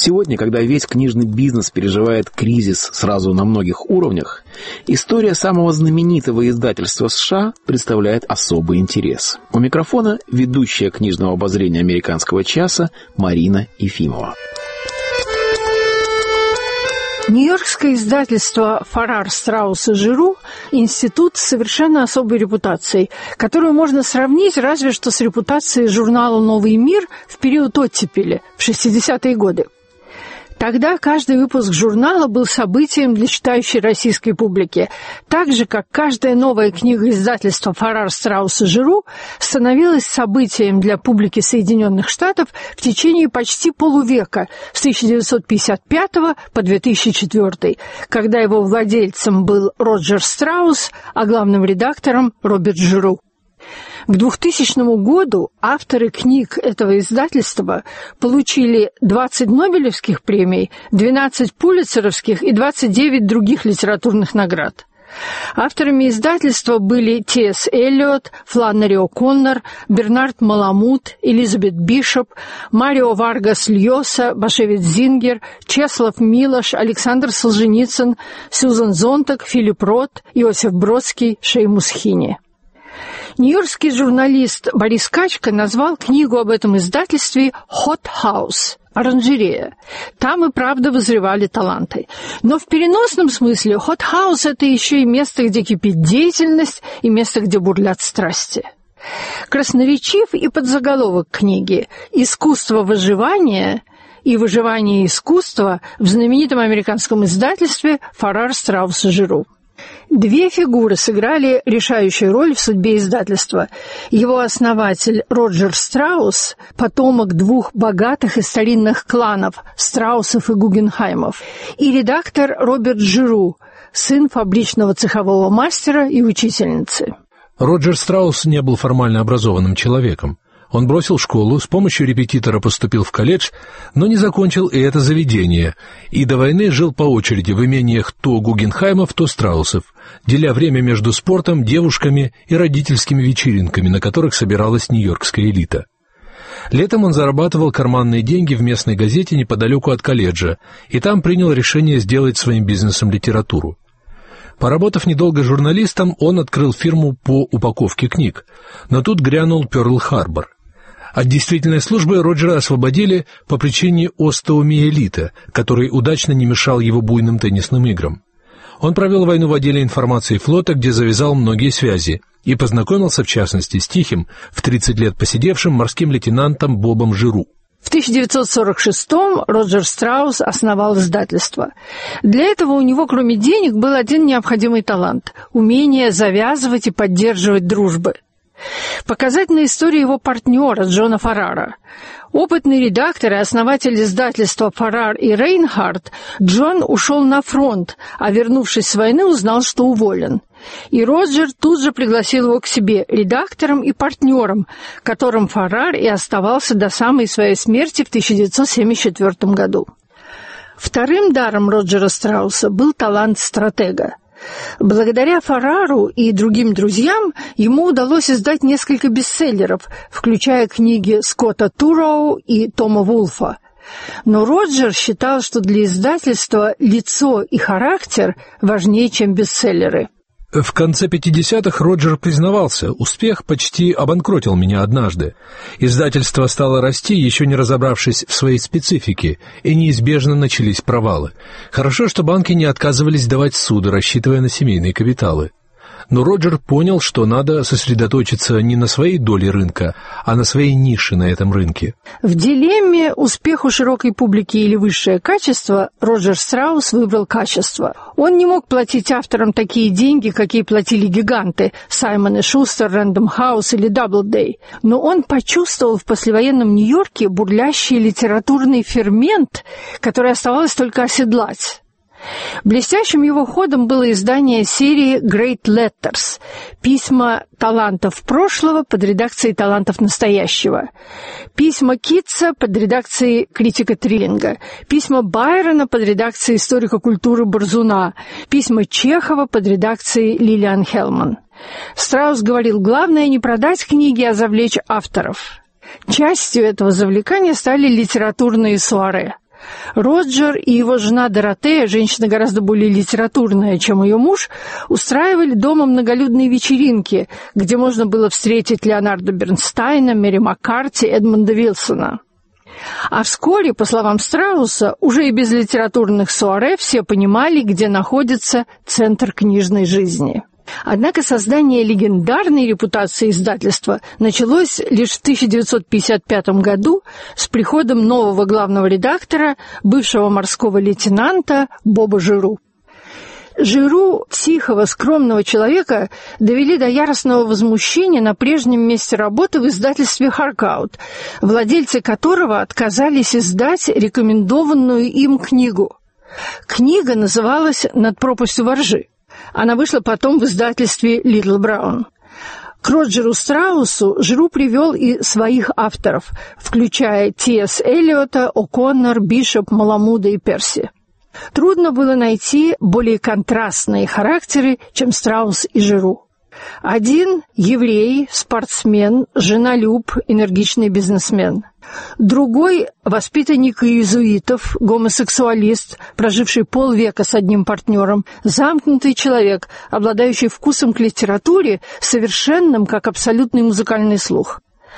Сегодня, когда весь книжный бизнес переживает кризис сразу на многих уровнях, история самого знаменитого издательства США представляет особый интерес. У микрофона ведущая книжного обозрения «Американского часа» Марина Ефимова. Нью-Йоркское издательство «Фаррар, Страус и Жиру» – институт с совершенно особой репутацией, которую можно сравнить разве что с репутацией журнала «Новый мир» в период оттепели, в 60-е годы. Тогда каждый выпуск журнала был событием для читающей российской публики, так же, как каждая новая книга издательства «Фаррар, Страус и Жиру» становилась событием для публики Соединенных Штатов в течение почти полувека, с 1955 по 2004, когда его владельцем был Роджер Страус, а главным редактором Роберт Жиру. К 2000 году авторы книг этого издательства получили 20 Нобелевских премий, 12 Пулитцеровских и 29 других литературных наград. Авторами издательства были Т.С. Эллиот, Фланнери О'Коннор, Бернард Маламут, Элизабет Бишоп, Марио Варгас Льоса, Башевец Зингер, Чеслав Милош, Александр Солженицын, Сьюзан Зонтаг, Филипп Рот, Иосиф Бродский, Шеймус Хини. Нью-Йоркский журналист Борис Качка назвал книгу об этом издательстве «Hot House» – оранжерея. Там и правда вызревали таланты. Но в переносном смысле «Hot House» – это еще и место, где кипит деятельность, и место, где бурлят страсти. Красноречив и подзаголовок книги «Искусство выживания» и «Выживание искусства» в знаменитом американском издательстве «Фаррар, Страус и Жиру». Две фигуры сыграли решающую роль в судьбе издательства. Его основатель Роджер Страус, потомок двух богатых и старинных кланов Страусов и Гугенхаймов, и редактор Роберт Жиру, сын фабричного цехового мастера и учительницы. Роджер Страус не был формально образованным человеком. Он бросил школу, с помощью репетитора поступил в колледж, но не закончил и это заведение, и до войны жил по очереди в имениях то Гугенхаймов, то Страусов, деля время между спортом, девушками и родительскими вечеринками, на которых собиралась нью-йоркская элита. Летом он зарабатывал карманные деньги в местной газете неподалеку от колледжа, и там принял решение сделать своим бизнесом литературу. Поработав недолго журналистом, он открыл фирму по упаковке книг, но тут грянул Пёрл-Харбор. От действительной службы Роджера освободили по причине остеомиелита, который удачно не мешал его буйным теннисным играм. Он провел войну в отделе информации флота, где завязал многие связи, и познакомился, в частности, с тихим, в 30 лет посидевшим морским лейтенантом Бобом Жиру. В 1946-м Роджер Страус основал издательство. Для этого у него, кроме денег, был один необходимый талант – умение завязывать и поддерживать дружбы. Показательная история его партнера Джона Фаррара. Опытный редактор и основатель издательства «Фаррар и Рейнхард», Джон ушел на фронт, а вернувшись с войны, узнал, что уволен. И Роджер тут же пригласил его к себе редактором и партнером, которым Фаррар и оставался до самой своей смерти в 1974 году. Вторым даром Роджера Страуса был талант стратега. Благодаря Фаррару и другим друзьям ему удалось издать несколько бестселлеров, включая книги Скотта Туроу и Тома Вулфа. Но Роджер считал, что для издательства лицо и характер важнее, чем бестселлеры. В конце 50-х Роджер признавался, успех почти обанкротил меня однажды. Издательство стало расти, еще не разобравшись в своей специфике, и неизбежно начались провалы. Хорошо, что банки не отказывались давать суды, рассчитывая на семейные капиталы. Но Роджер понял, что надо сосредоточиться не на своей доле рынка, а на своей нише на этом рынке. В дилемме «успех у широкой публики или высшее качество» Роджер Страус выбрал качество. Он не мог платить авторам такие деньги, какие платили гиганты Саймон и Шустер, Рэндом Хаус или Даблдей. Но он почувствовал в послевоенном Нью-Йорке бурлящий литературный фермент, который оставалось только оседлать. Блестящим его ходом было издание серии «Great Letters» – письма талантов прошлого под редакцией талантов настоящего, письма Китса под редакцией критика Триллинга, письма Байрона под редакцией историка культуры Борзуна, письма Чехова под редакцией Лилиан Хелман. Страус говорил, главное не продать книги, а завлечь авторов. Частью этого завлекания стали литературные суаре. Роджер и его жена Доротея, женщина гораздо более литературная, чем ее муж, устраивали дома многолюдные вечеринки, где можно было встретить Леонарда Бернстайна, Мэри Маккарти, Эдмунда Вилсона. А вскоре, по словам Страуса, уже и без литературных суаре все понимали, где находится центр книжной жизни. Однако создание легендарной репутации издательства началось лишь в 1955 году с приходом нового главного редактора, бывшего морского лейтенанта Боба Жиру. Жиру, тихого, скромного человека, довели до яростного возмущения на прежнем месте работы в издательстве «Харкаут», владельцы которого отказались издать рекомендованную им книгу. Книга называлась «Над пропастью воржи». Она вышла потом в издательстве «Литл Браун». К Роджеру Страусу Жиру привел и своих авторов, включая Т.С. Эллиота, О'Коннор, Бишоп, Маламуда и Перси. Трудно было найти более контрастные характеры, чем Страус и Жиру. Один – еврей, спортсмен, женолюб, энергичный бизнесмен. Другой – воспитанник иезуитов, гомосексуалист, проживший полвека с одним партнером, замкнутый человек, обладающий вкусом к литературе, совершенным, как абсолютный музыкальный слух.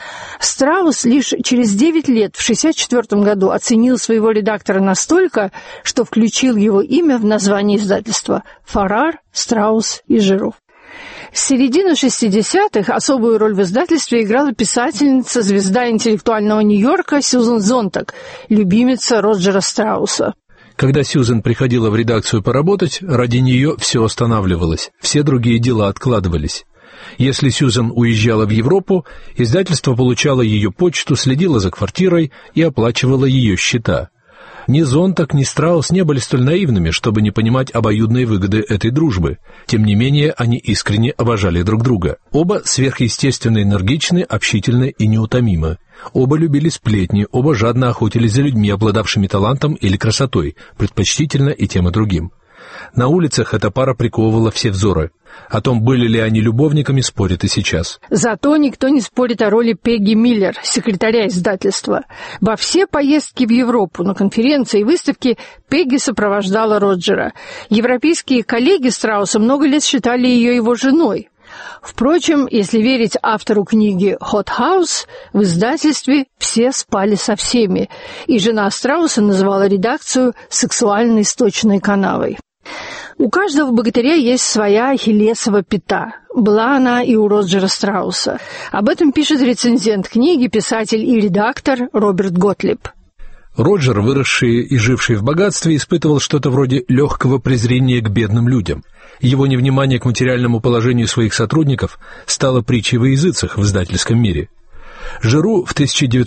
Страус лишь через 9 лет, в 1964 году, оценил своего редактора настолько, что включил его имя в название издательства – Фаррар, Страус и Жиру. С середины 60-х особую роль в издательстве играла писательница, звезда интеллектуального Нью-Йорка Сьюзен Зонтаг, любимица Роджера Страуса. Когда Сьюзен приходила в редакцию поработать, ради нее все останавливалось, все другие дела откладывались. Если Сьюзен уезжала в Европу, издательство получало ее почту, следило за квартирой и оплачивало ее счета. Ни Зонтаг, ни Страус не были столь наивными, чтобы не понимать обоюдной выгоды этой дружбы. Тем не менее, они искренне обожали друг друга. Оба сверхъестественно энергичны, общительны и неутомимы. Оба любили сплетни, оба жадно охотились за людьми, обладавшими талантом или красотой, предпочтительно и тем и другим. На улицах эта пара приковывала все взоры. О том, были ли они любовниками, спорят и сейчас. Зато никто не спорит о роли Пегги Миллер, секретаря издательства. Во все поездки в Европу, на конференции и выставки Пегги сопровождала Роджера. Европейские коллеги Страуса много лет считали ее его женой. Впрочем, если верить автору книги «Hot House», в издательстве все спали со всеми, и жена Страуса называла редакцию «сексуальной сточной канавой». У каждого богатыря есть своя ахиллесова пята. Была она и у Роджера Страуса. Об этом пишет рецензент книги, писатель и редактор Роберт Готлиб. Роджер, выросший и живший в богатстве, испытывал что-то вроде легкого презрения к бедным людям. Его невнимание к материальному положению своих сотрудников стало притчей во языцах в издательском мире. Жиру в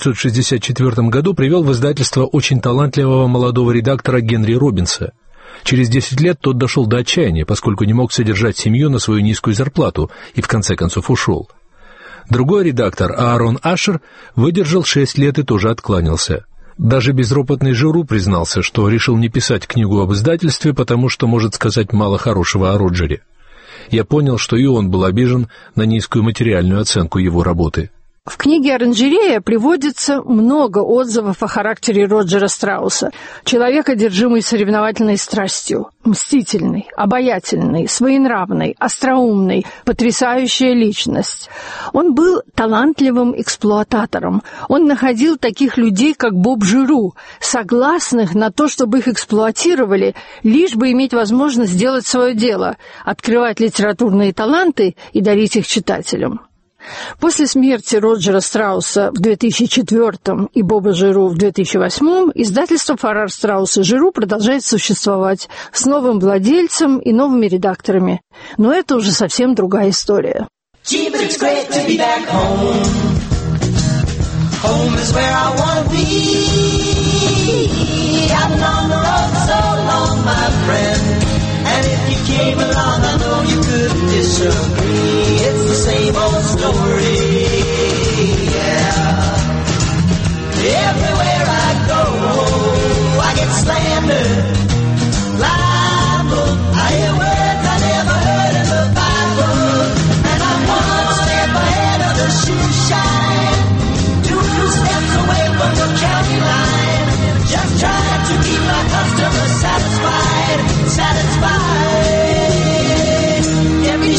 1964 году привел в издательство очень талантливого молодого редактора Генри Робинса. Через 10 лет тот дошел до отчаяния, поскольку не мог содержать семью на свою низкую зарплату и в конце концов ушел. Другой редактор, Аарон Ашер, выдержал 6 лет и тоже откланялся. Даже безропотный Жиру признался, что решил не писать книгу об издательстве, потому что может сказать мало хорошего о Роджере. Я понял, что и он был обижен на низкую материальную оценку его работы. В книге «Оранжерея» приводится много отзывов о характере Роджера Страуса. Человек, одержимый соревновательной страстью, мстительный, обаятельный, своенравный, остроумный, потрясающая личность. Он был талантливым эксплуататором. Он находил таких людей, как Боб Жиру, согласных на то, чтобы их эксплуатировали, лишь бы иметь возможность сделать свое дело, открывать литературные таланты и дарить их читателям. После смерти Роджера Страуса в 2004 и Боба Жиру в 2008 издательство «Фаррар, Страус и Жиру» продолжает существовать с новым владельцем и новыми редакторами. Но это уже совсем другая история. And if you came along, I know you couldn't disagree. It's the same old story, yeah. Everywhere I go, I get slandered, libeled. I hear words I never heard in the Bible. And I'm one step ahead of the shoe shine, 2 steps away from the county line.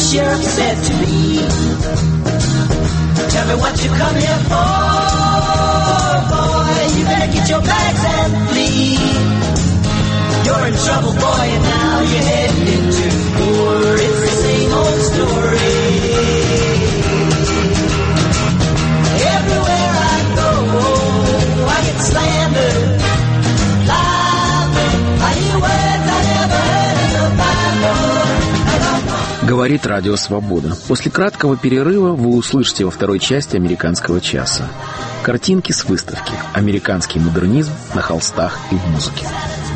guess you're upset to me. Tell me what you come here for, boy. You better get your bags and flee. You're in trouble, boy, and now you're heading into war. It's the same old story. Everywhere I go, I get slandered, lied, I hear words I never heard in the Bible. Говорит Радио Свобода. После краткого перерыва вы услышите во второй части «Американского часа» картинки с выставки «Американский модернизм на холстах и в музыке».